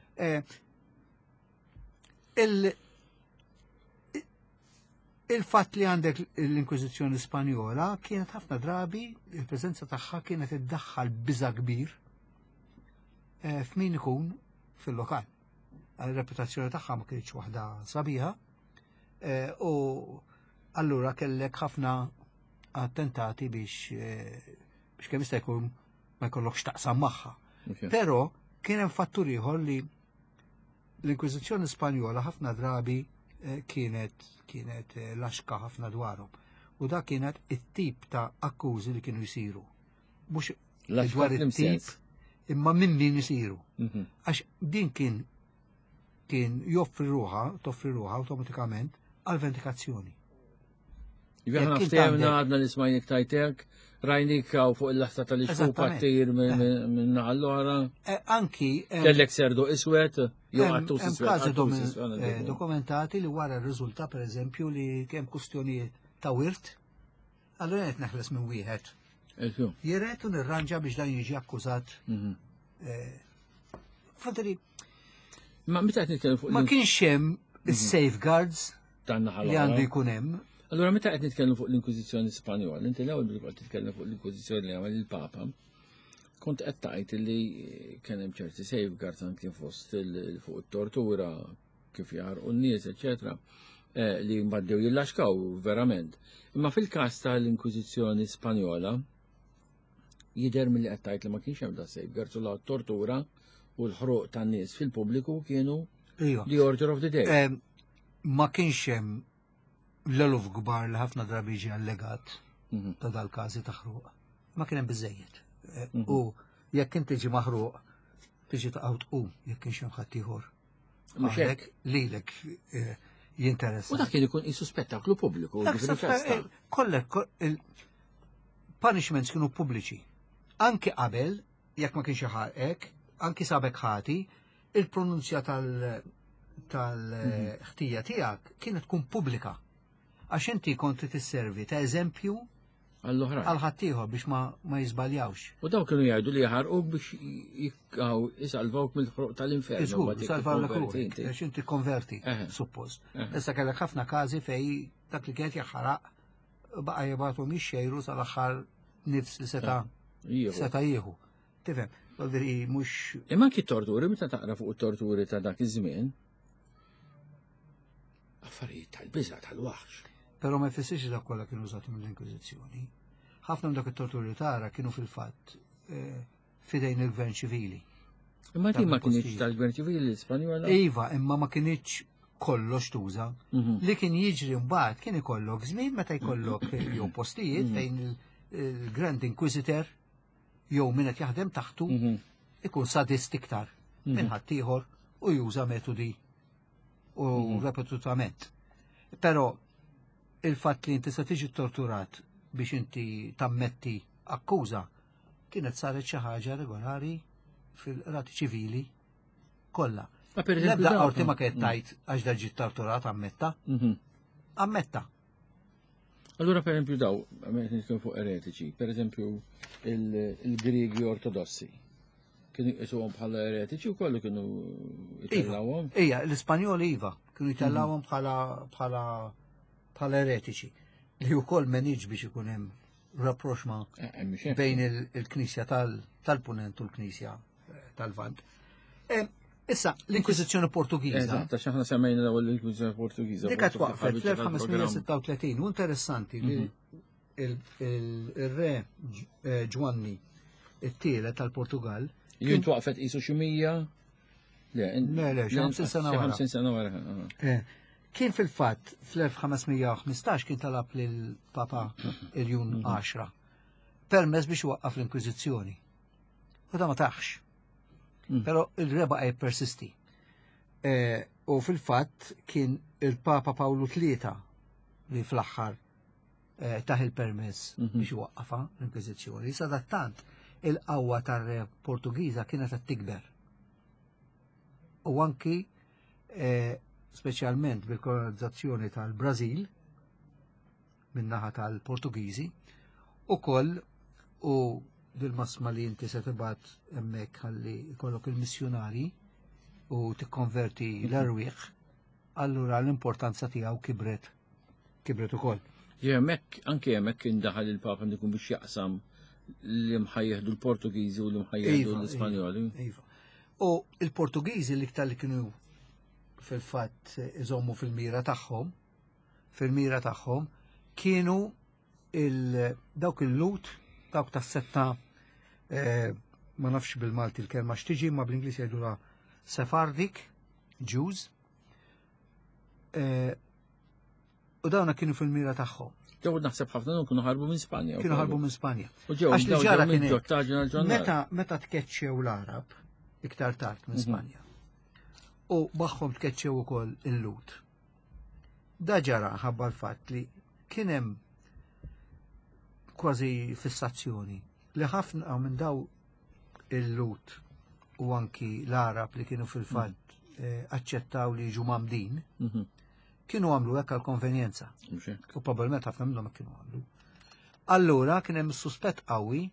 C: Il-fatt li għandek l-Inkwiżizzjoni Spanjola kienet ħafna drabi il-preżenza tagħha kienet iddaħħal biża' kbir f'min ikun fil-lokal. Il-reputazzjoni tagħha ma kienx waħda sabiħa u allura kellek ħafna attentati biex kemm jista' jkun ma jkollokx taqsam magħha. Però kien hemm fattur ieħor li l-Inkwiżizzjoni Spanjola ħafna drabi kienet laxka ħafna dwarhom. U da kienet it-tip ta' akkużi li kienu jsiru. Mhux dwar it-tip imma minn min isiru. Għax din kien toffri ruħha automatikament għal vendikazzjoni.
B: Ħafna ftehmna għadna li smajnik tajtek, rajnik fuq il-laħta tal-ixfuq pattir minn naħallora.
C: Anki.
B: Kellek serdu iswed, jew għattu
C: iswed. Dokumentati li wara r-riżulta per eżempju li kemm kustjonijiet ta' wirt, allura qed neħles minn wieħed. Jiret u nirranġa biex dan jiġi akkużat. Fadri.
B: Ma meta qed nitkellmu fuq
C: ma kienx hemm is-safeguards li għandu jkun hemm.
B: Allora meta qed nitkellmu fuq l-Inkwiżizzjoni Spanjola, inti l-ewwel bil qed titkellem fuq l-Inkwiżizzjoni li għamel il-Papa, kont qed tgħid li kien hemm ċerti safeguards anke fost fuq it-tortura kif jarqu n-nies, eċetera, li mbagħdew jillaxkaw verament. Imma fil-każ tal-Inkwiżizzjoni Spanjola jidher milli qed tgħid li ma kienx hemm da safeguards u la tortura u l-ħruq tan-nies fil-pubbliku kienu the order of the day.
C: Ma kienx hemm l-eluf kbar li ħafna drabi ġi allegat ta' dal-każi ta' ħruq. Ma kien hemm biżejjed. U jekk inti ġi maħruq tiġi taqgħu tqum jekk kienx hemm ħadd ieħor. Lilek jinteressa.
B: U dak kien ikun isu spettaklu pubbliku,
C: Kollek il-punishments kienu pubbliċi. Anke qabel, jekk ma kienx ħarqek, anke sabek ħati, il-pronunzja tal-ħtija tiegħek kienet tkun pubblika. Għax inti konti tisservi ta' eżempju għal-ħaddieħor biex ma jiżbaljawx.
B: U daw kienu jgħidu li jħarquk biex jikkaw jisalvawk mill-ħruq tal-inferno.
C: Iżgur, salvawlek ruħek, għax inti konverti, suppost. Issa kellek ħafna każi fej dak li kienet jaħħaraq baqa' jibgħatu mix-xejru sal-aħħar nifs li seta' jieħu. Tifhem, veri mhux.
B: Imma anki torturi, meta taqra fuq it-torturi ta' dak iż-żmien, affarijiet tal-biża' tal-waħx.
C: Però ma jfissirx dak kollha kienu użati mill-Inkwiżizzjoni. Ħafna dak it-torturi tara kienu fil-fatt fidejn il-gvern ċivili.
B: Imma din ma kienx tal-gvern ċivili Spanjola?
C: Iva, imma ma kienx kollox tuża. Li kien jiġri mbagħad kien ikollok żmien meta jkollok jew postijiet fejn il-Grand Inquisitor jew min qed jaħdem taħtu ikun sadist iktar minn ħaddieħor u juża metodi u repetutament. Però il-fatt li inti se tiġi torturat biex inti tammetti akkuża kienet saret xi ħaġa regolari fil-qrati ċivili kollha. L-ebda qorti ma kienet tajt għax da ġiet torturat ammetta. Ammetta.
B: Allura per esempio daw, nitkellmu fuq eretiċi, per esempio il-Griegi ortodossi. Kienu jisuhom bħala eretiċi u kollu kienu jitellawhom?
C: Ija, l-Ispanjoli iva, kienu jitellawhom bħala eretiċi. Li wkoll m'għandix biex ikun hemm rapproċma bejn il-Knisja tal-Punent u l-Knisja tal-Vant. Issa, l-Inkwiżizzjoni Portugiża.
B: Eżatt, aħna semmejna l-ewwel l-Inkwiżizzjoni Portugiża.
C: Dik qed waqfet fl-1536 u interessanti li il-re Ġwanni it-tielet tal-Portugal.
B: Jien twaqfet qisu xi mija? Le,
C: 50 sena wara.
B: 50 sena wara.
C: Kien fil-fatt fl-1515 kien talab lil Papa Iljun 10 permess biex waqqaf l-Inkwiżizzjoni. U da ma taħx. Pero il-reba għaj persisti. U fil-fatt kien il-Papa Pawlu III li fl-axħar taħ il-permess biex waqqafa l-Inkwiżizzjoni. Sadattant il-qawwa tar-re Portugiża kienet qed tikber. U anki speċjalment bil-kolonizzazzjoni tal-Brażil min-naħa tal-Portugiżi ukoll u bil-masma li inti se tibgħat hemmhekk ħalli jkollok il-missjonari u tikkonverti l-erwieq, allura l-importanza tiegħu kibret ukoll.
B: Anke hemmhekk indaħal il-Papa ndikun biex jaqsam li mħajjeħdu l-Portugiżi u li mħajjeħdu l-Ispanjoli.
C: U l-Portugiżi li iktar li kienu fil-fatt iżommu fil-mira tagħhom kienu dawk il-lut, dawk tas-setta ma nafx bil-Malti l-kelma x'tiġi ma bl-Ingliż jgħidulha Sephardic Jews. U dawna kienu fil-mira tagħhom.
B: Ġew naħseb ħafna kienu ħarbu minn Spanja.
C: Kienu ħarbu minn Spanja.
B: Għax li ġara kien
C: meta tkeċċew l-Arab iktar tard minn Spanja. U magħhom tkeċċew ukoll il-lut. Da ġara ħabba l-fatt li kien hemm kważi fissazzjoni li ħafna minn daw il-lut u anki l-Arab li kienu fil-fatt aċċettaw li jiġu mamdin kienu għamlu hekk għall-konvenjenza. U probabbilment ħafna minnhom kienu għamlu. Allura kien hemm suspett qawwi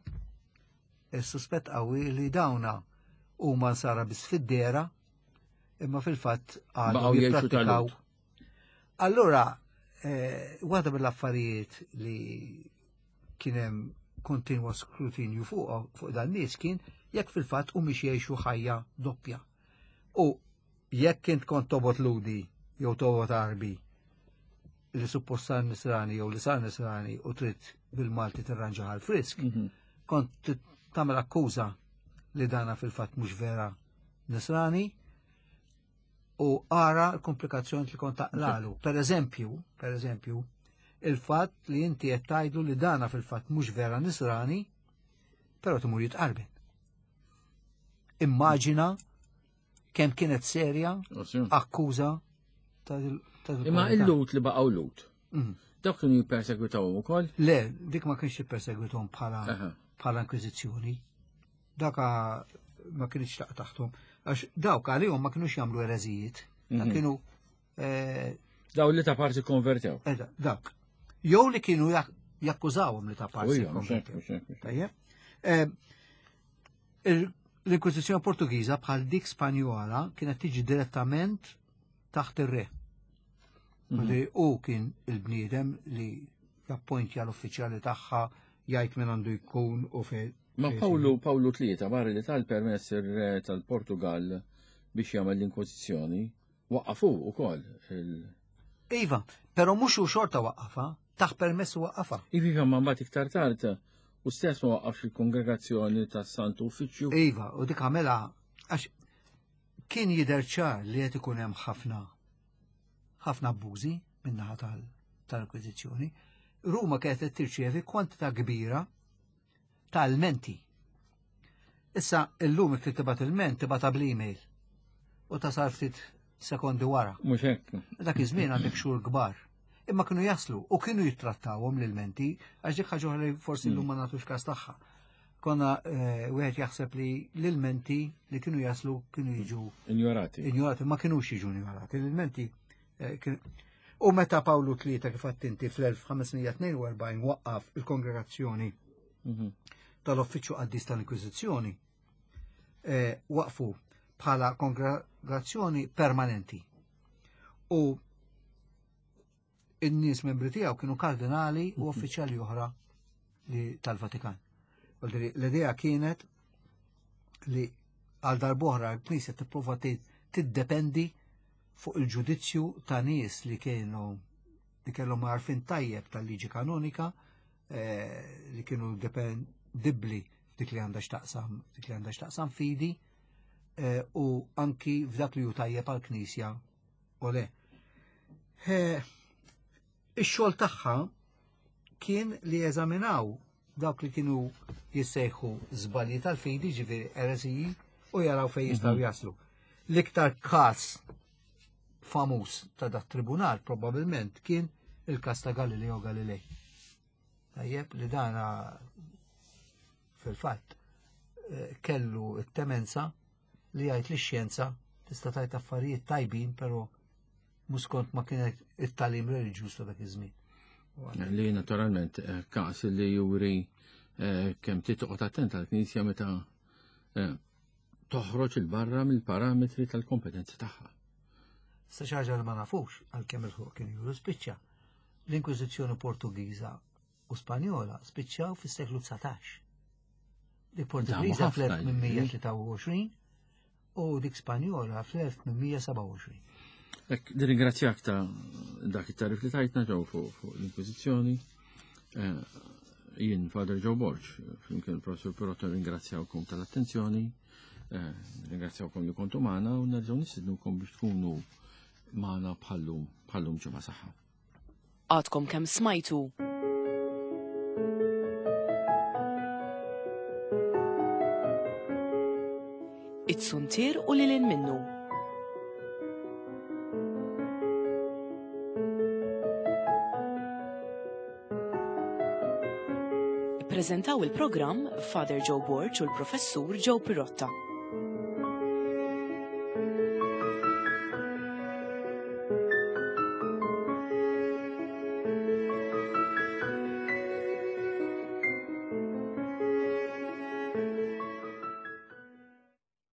C: li dawna huma nsara biss fid-dera imma fil-fatt għadu jipprattikaw. Allura, waħda mill-affarijiet li kien hemm kontinwa skrutinju fuq dan nies kien jekk fil-fatt mhumiex jgħixu ħajja doppja. U jekk int kont tobot ludi jew tobot arbi li suppost sar nisrani jew li sar nisrani u trid bil-Malti tirranġa għal frisk, kont tagħmel akkuża li dana fil-fatt mhux vera nisrani u ara l-komplikazzjoni li kont taqlalu. Per eżempju, il-fatt li inti qed tgħidu li dana fil-fatt mhux vera nisrani, però timur jitqarben. Immaġina kemm kienet serja akkuża
B: Imma il-lut li baqgħu lut. Dawk kienu jippersegwitawhom ukoll?
C: Le, dik ma kienx jippersegwithom bħala inkwiżizzjoni. Daka ma kienx taħtom. Għax dawk għalihom ma kienux jagħmlu ereżijiet. Kienu
B: daw li ta' parti konvertew.
C: Dawk. Jew li kienu jakkużawhom li ta' parti konvertew. Tajjeb. L-Inkwiżizzjoni Portugiża bħal dik Spanjola kienet tiġi direttament taħt ir-re. U kien il-bniedem li jappointja l-uffiċjali tagħha jgħid min għandu jkun u fejn.
B: Ma Pawlu tlieta barra li tal-permess ir-re tal-Portugal biex jagħmel l-Inkwiżizzjoni waqqafu wkoll.
C: Iva, però mhux hu xorta waqqafa, taħt permess waqqafa.
B: Iva ma mbagħad iktar tard u stess ma waqqafx il-Kongregazzjoni tas-Santu Uffiċċju.
C: Iva, u dik għamela għax kien jidher ċar li qed ikun hemm ħafna abbużi min-naħa tal-Inkwiżizzjoni. Ruma kienet tirċievi kwantità kbira ta' ilmenti. Issa illum jekk tibgħat ilment tibgħatha bl-email u tasal ftit sekondi wara.
B: Mhux hekk.
C: Dak iż-żmien għandek xhur kbar. Imma kienu jaslu u kienu jittrattawhom l-ilmenti għax dik ħaġa li forsi llum ma nagħtux każ tagħha. Konna wieħed jaħseb li l-ilmenti li kienu jaslu kienu jiġu
B: ignorati.
C: Ma kienux jiġu ignorati. L-ilmenti u meta Pawlu tlieta kif attinti fl-1542 waqqaf il-Kongregazzjoni tal-Uffiċċju Qaddis tal-Inkwiżizzjoni waqfu bħala kongregazzjoni permanenti. U in-nies membri tiegħu kienu kardinali u uffiċjali oħra tal-Vatikan. L-idea kienet li għal darb'oħra l-Knisja tipprova tiddependi fuq il-ġudizzju ta' nies li kellhom għarfien tajjeb tal-liġi kanonika li kienu dipendibbli f'dik li għandha x'taqsam fidi u anki f'dak li hu tajjeb għall-Knisja u le. Ix-xogħol tagħha kien li jeżaminaw dawk li kienu jissejħu żbalji tal-fidi ġifieri eresiji u jaraw fejn jistgħu jaslu. L-iktar każ famuż ta' dak tribunal probabbilment kien il-każ ta' Galileo Galilei. Tajjeb li dana fil-fatt kellu t-temenza li jgħid li x-xjenza tista' tgħid affarijiet tajbin però mhux kont ma kienet it-tagħlim reliġjuż ta' dak iż-żmien.
B: Li naturalment każ li juri kemm titqgħod attent għall-Knisja meta toħroġ il-barra mill-parametri tal-kompetenzi tagħha.
C: Sa xi ħaġa li ma nafux għalkemm il-ħuq kien juru spiċċa. L-Inkwiżizzjoni Portugiża u Spanjola spiċċaw fis-seklu 19. Dik Portugiża fl-1823 u dik Spanjola fl-1827.
B: Nirringrazzjak ta' dak it-tarif li tajtna ġew fuq l-Inkwiżizzjoni. Jien Father Joe Borch, flimkien il-Professur Pirotto ringrazzjawkom tal-attenzjoni, ringrazzjawkom li kontu magħna u nerġgħu nisidnukom biex tkunu magħna bħallum ġimgħa saħħa.
A: Għadkom kemm smajtu. It-suntir u lilin minnu. Ippreżentaw il-programm Father Joe Borch u l-Professur Joe Pirotta.